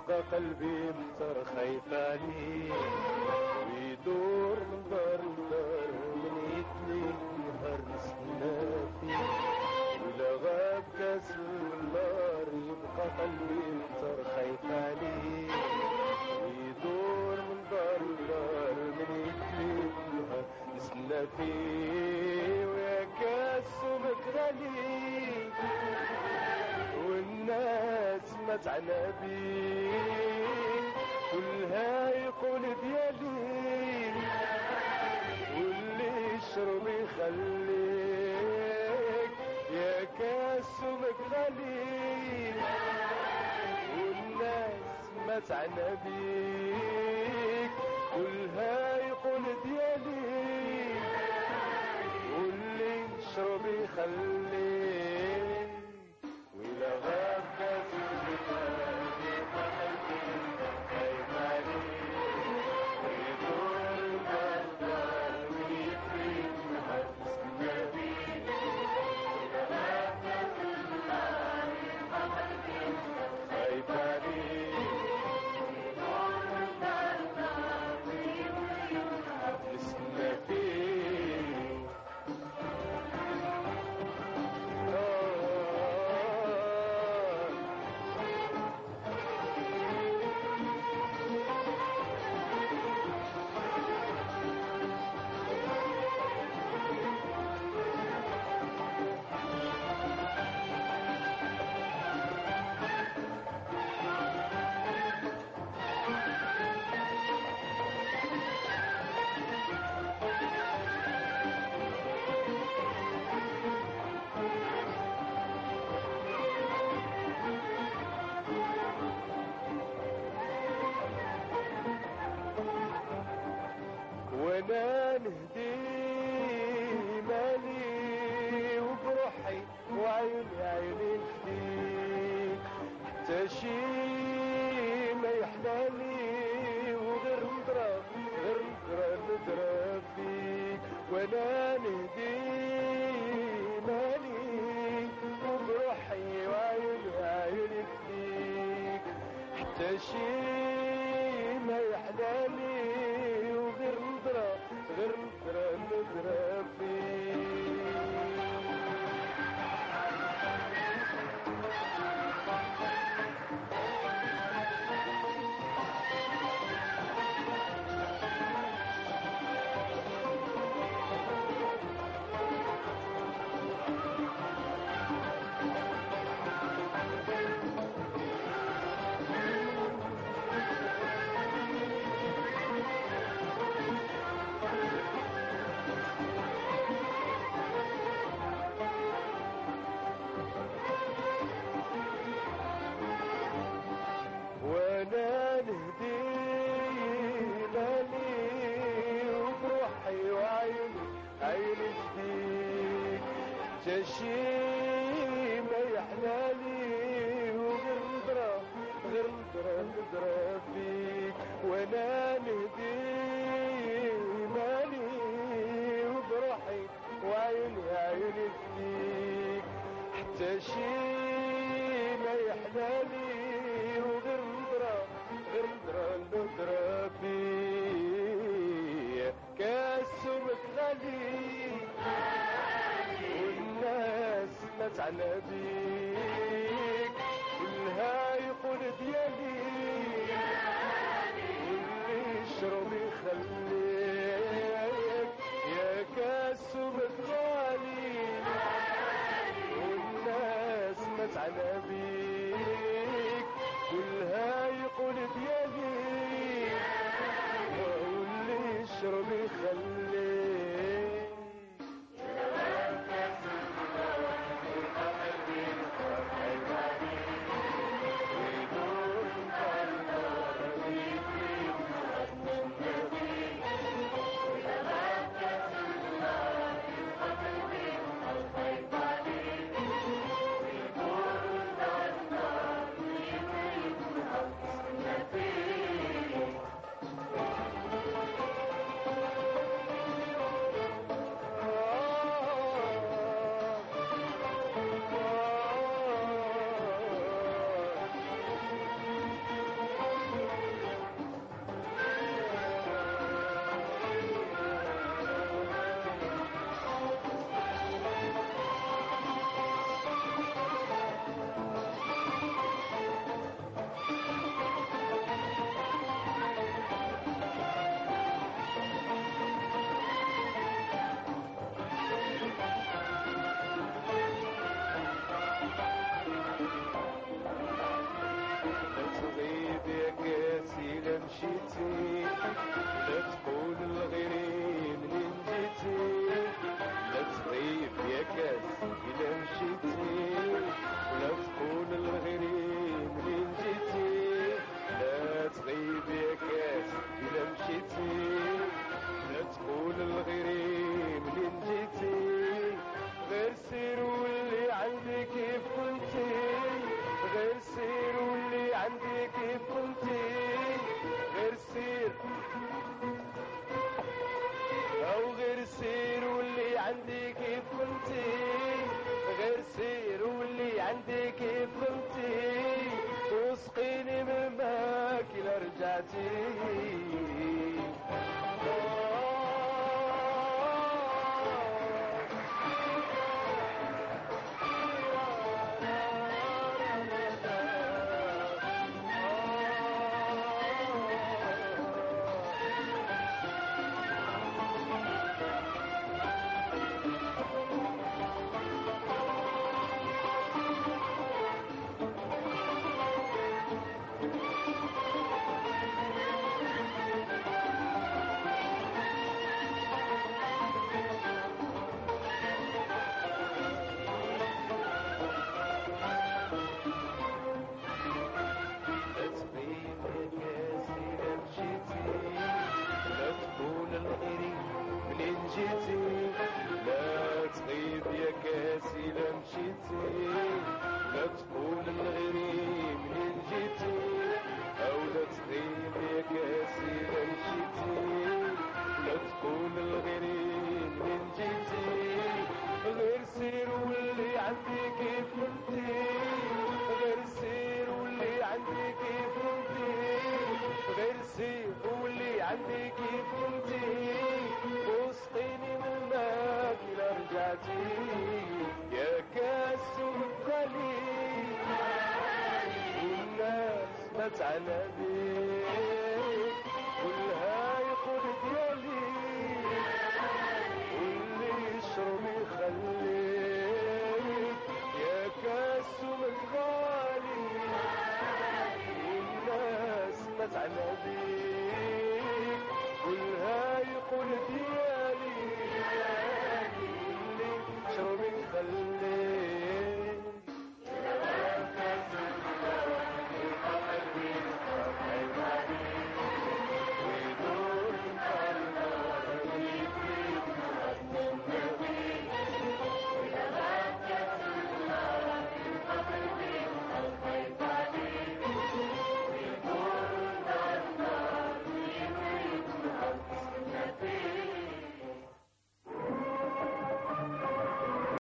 يبقى قلبي مطر خايف عليه، ويدور من دار لدار من يتلي نهار نستنى فيه، ولا غاب كاس النار يبقى قلبي مطر خايف عليه، ويدور من دار لدار من يتلي نهار نستنى فيه، ويا كاس مكرالي والناس ما تعنى بيك، كلها يقول ديالي واللي يشرب يخليك، يا كاس مكغالي والناس ما تعنى بيك، كلها يقول ديالي واللي يشرب يخليك، وإلى غاب كاس المكاني قلبي خايف عليك، ويدور الدار ويفرق محبس النبي، وإلى غاب كاس المكاني قلبي خايف عليك، ويدور الدار ويفرق محبس النبي. وانا نهدي مالي وبروحي وعيني عيني فيك، حتى شي ما يحلالي وغير نضرب نضرب فيك، وانا نهدي مالي وبروحي وعيني عيني فيك، حتى شي ما يحلالي وغير نضرب فيك. وانا نهدي مالي وبروحي وعيني عيني فيك، حتى شي ما يحلالي وغير نضرب فيك، وانا نهدي مالي وبروحي وعيني عيني فيك، حتى شي ما يحلالي وغير نضرب فيه، كاس مكغالي والناس ما تعنى بيك، كلها يقول ديالي واللي يشرب يخليك، يا كاس مكغالي والناس ما تعنى بيك، كلها يقول ديالي واللي يشرب يخليك. كيف كنتي غير سير او غير سير واللي عندي كيف كنتي غير سير واللي عندي كيف كنتي وسقيني من ماك الا رجعتي لا تغيب يا كاسي لا مشيتي لا تقول الغريب منين جيتي او لا تغيب يا كاسي لا مشيتي لا تقول الغريب منين جيتي غير سير واللي عندي كيف كنتي غير سير واللي عندي كيف كنتي غير سير واللي عندي كيف كنتي وسقيني من ماك الا رجعتي يا كاس الخلي والناس متعنا بيك كلها يقول ديالي واللي يشرب يخليك يا كاس الغالي والناس متعنا بيك